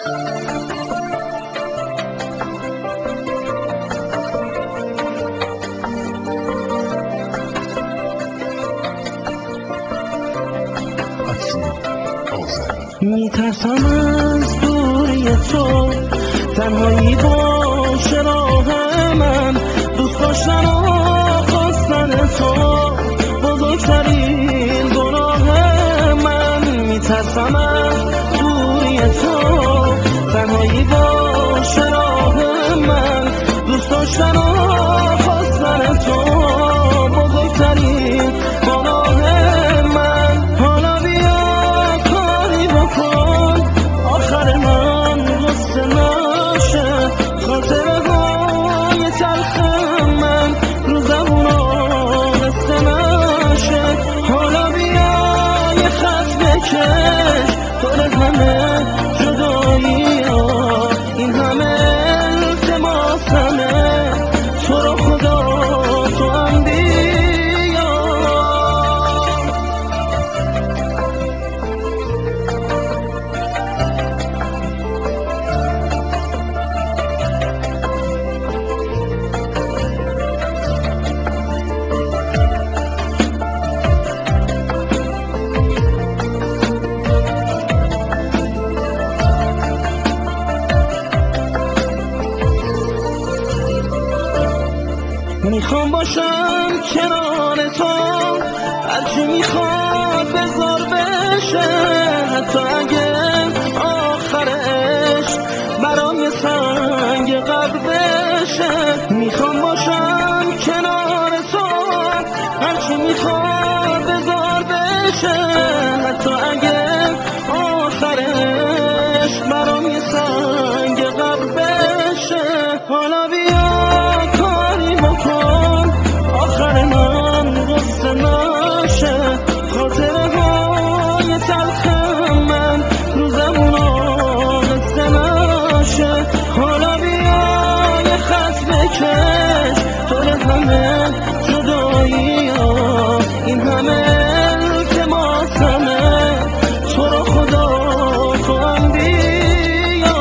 میترسم از دوری تو، تنهایی باشه راه من، دوست داشتن و خواستن تو بزرگترین گناه من. میترسم از دوری تو، تنهایی باشه راه من، دوست داشتن و خواستن تو بزرگترین گناه من. حالا بیا کاری بکن آخر من غصه نشه، خاطره های تلخ من رو زبون آهسته نشه. حالا بیا یه خط بکش دور همه جدایی ها، این همه التماسمه تو رو خدا تو هم بیا. میخوام باشم کنار تو، هرچی میخواد بذار بشه، حتی اگه آخرش برام یه سنگ قبر بشه. میخوام باشم کنار تو، هرچی میخواد بذار بشه، حتی اگه آخرش برام یه سنگ قبر بشه. حالا بیا کاری بکن آخر من غصه نشه، خاطره های تلخ من رو زبون آهسته نشه. حالا بیا یه خط بکش دور همه جدایی ها، این همه التماسمه تو رو خدا تو هم بیا.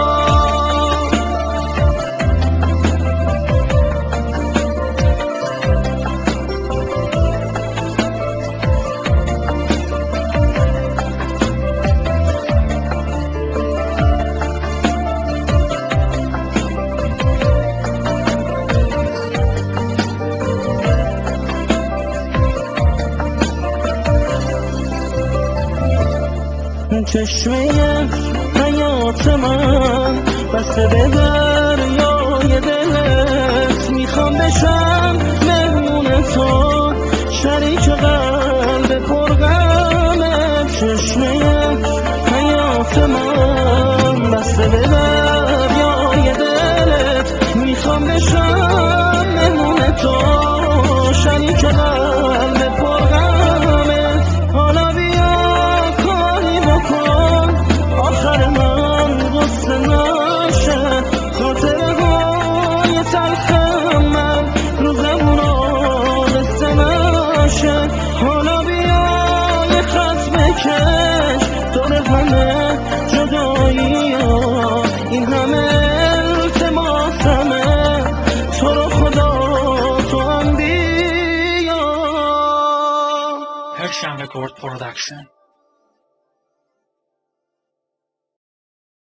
چشمه حیات من بسته به دریای دلت، میخوام بشم مهمون تو، شریک قلب پرغمت. چشمه حیات من بسته به دریای دلت، میخوام بشم مهمون تو، شریک قلب پرغمت. حالا بیا کاری بکن آخر من غصه نشه، خاطره های تلخ من رو زبون آهسته نشه. حالا بیا یه خط بکش دور همه جدایی ها، این همه التماسمه تو رو خدا تو هم بیا. Persian Record Production